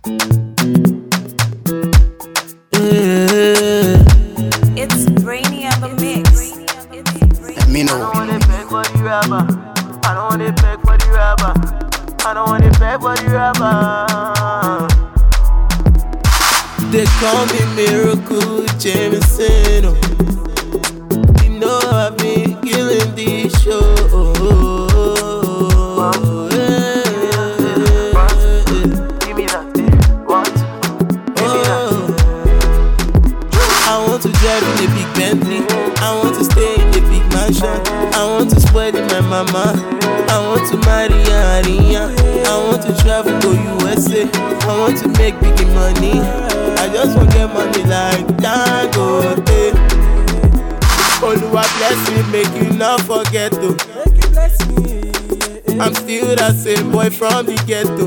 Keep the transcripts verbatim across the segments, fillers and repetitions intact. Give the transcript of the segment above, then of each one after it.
It's Brainy on the mix. Let me know. I don't wanna beg for the rapper. I don't wanna beg for the rapper. I don't wanna beg for the rapper. They call me Miracle Jameson. Oh. You know I've been killing these shows. Give me that thing. What? Give me that. I want to drive in a big Bentley. I want to stay in a big mansion. I want to spoil my mama. I want to marry Aria. I want to travel to U S A. I want to make big money. I just want to get money like Dangote. Oluwa bless me, make you not forget to. I'm still that same boy from the ghetto.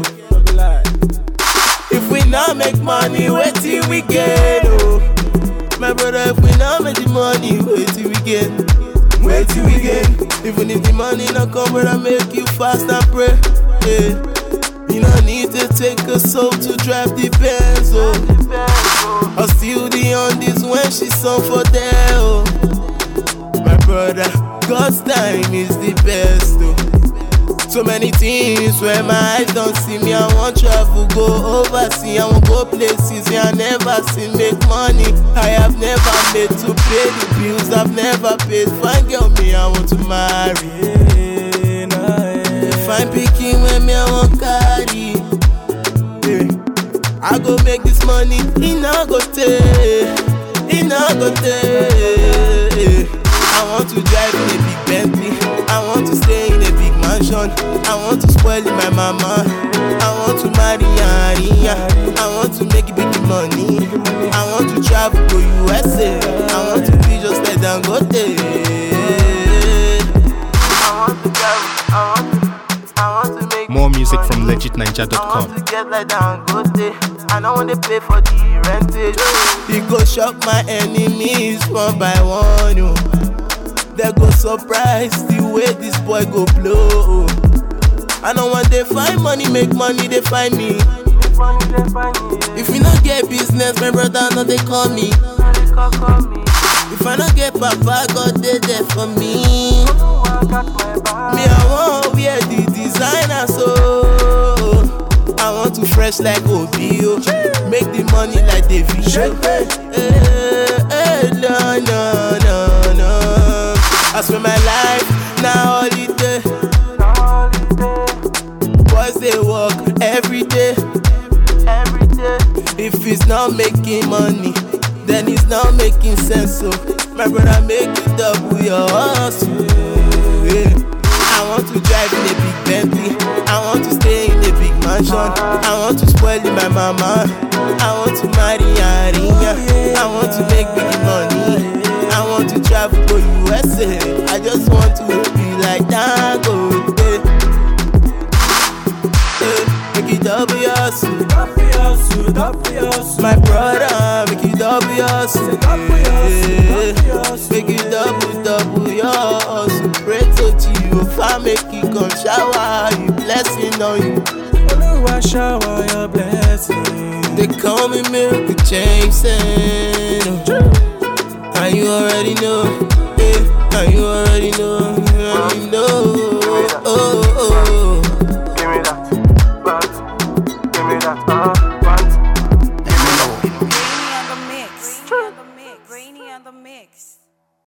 If we not make money, wait till we get oh. My brother, if we not make the money, wait till we get. Wait till we get. Even if the money not come, brother, make you fast and pray. Yeah. You don't need to take a soul to drive the Benz, oh. I'll still the on this when she's on for there, oh. My brother, God's time is the best, oh. So many things where my eyes don't see me. I want travel, go overseas. I want go places where I never seen make money. I have never made to pay the bills. I've never paid. Fine girl, me I want to marry. Fine picking when me I want carry. I go make this money. It not go take. It not go take. I want to drive in a big Bentley. I want to stay in a big mansion. I want to spoil my mama. I want to marry Aria. I want to make big money. I want to travel to U S A. I want to be just like Dangote. I want to travel. I want to, I want to make More music money. from legit ninja dot I com. want to get like Dangote. I don't want to pay for the rentage. He go shock my enemies one by one. Oh. They go surprise the way this boy go blow. I don't want they find money, make money, they find me. If we not get business, my brother, no they call me. If I not get papa, God they there for me. Me I want wear the designer so. I want to fresh like Obio. Make the money like David. Hey, hey, no, no, no, no. I spend my life now holiday. Boys they work every day. Every day. If it's not making money, then it's not making sense. So my brother make it double your hustle. Yeah. I want to drive in a big Bentley. I want to stay in a big mansion. I want to spoil my mama. I want to marry Aria. I want to make big money. I want to travel to U S A. I just want to be like Dangote. Hey, make it double your hustle. My brother, make it double your hustle. Hey, make it double, double your hustle. Pray to Jehovah, make it come shower you blessing on you. Oluwa shower your blessing. They call me Miracle Jameson. And you already know, yeah. And you already know, you already know. Oh, oh, oh. Give me that, but give me that, uh, but. Brainy on the mix. Brainy on the mix.